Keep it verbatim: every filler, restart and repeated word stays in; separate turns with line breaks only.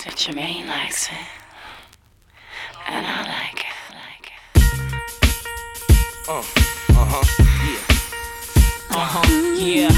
likes it, Jermaine likes it, and I like it. Like it.
Uh, uh-huh, yeah.
Uh huh, yeah.